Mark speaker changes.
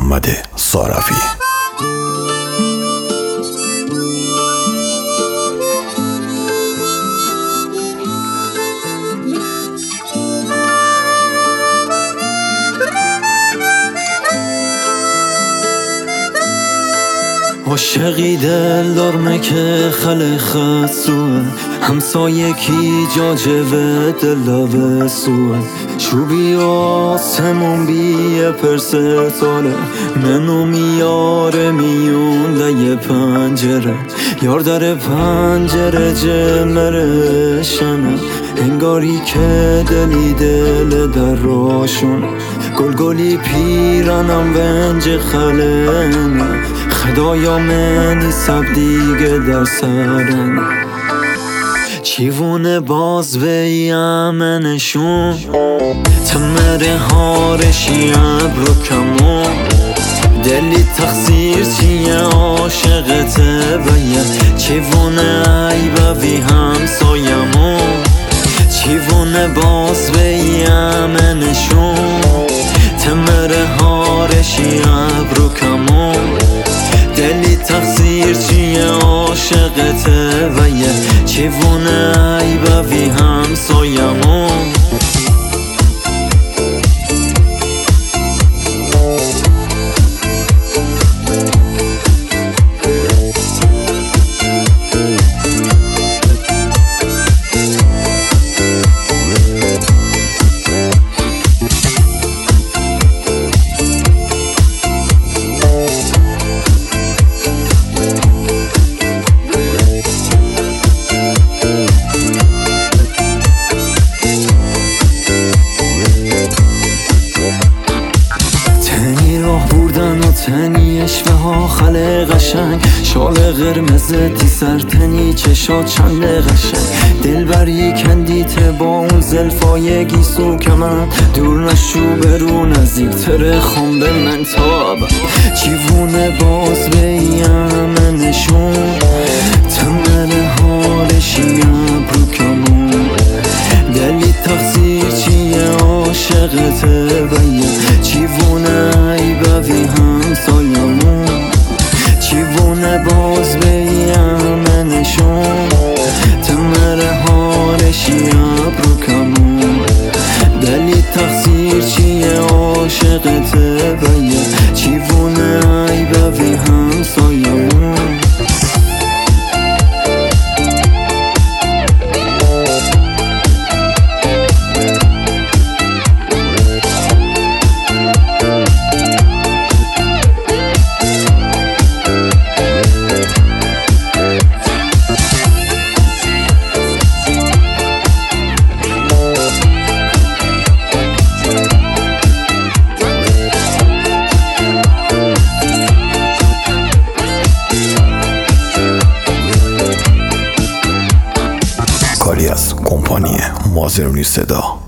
Speaker 1: محمد صارفی.
Speaker 2: عاشقی دل دارمه که خل خسوه، همسایه کی جاجوه دل داوه سوه، شوبی آسمون بیه پرسه تاله، منو میاره میون ده پنجره، یار در پنجره جمره شنه، انگاری که دلی دل در راشون، گلگلی پیرانم ونج خلنه، خدایا منی سب دیگه در سرن، چیوونه باز بیامنشون، تمره هارشی ابرو کمون، دلی تقصیر چیه عاشقته بیه، چیوونه عیبوی همسایمون، چیوونه باز بیامنشون، تمره هارشی ابرو کمون، دلی تقصیر چیه عاشقته ویه، چیوونه عیبوی همسایمون. تنی اشوه ها خله قشنگ، شال قرمز تی سرتنی چشا چند قشنگ، دل بری کندیته با اون زلفای گیسو کمن، دور نشو برو نزدیک تره خون به من تاب، چیوونه باز بیامنشون، تمره حالشی ابرو کمون، دلی تقصیر چیه عاشقته بیه، چیوونه عیبوی همسایمون، چیوونه باز بیامنشون، تمره حالشی ابرو کمون، دلی تقصیر چیه عاشقته بیه، چیوونه عیبوی همسایمون.
Speaker 1: کاری از کمپانی مازرونی صدا.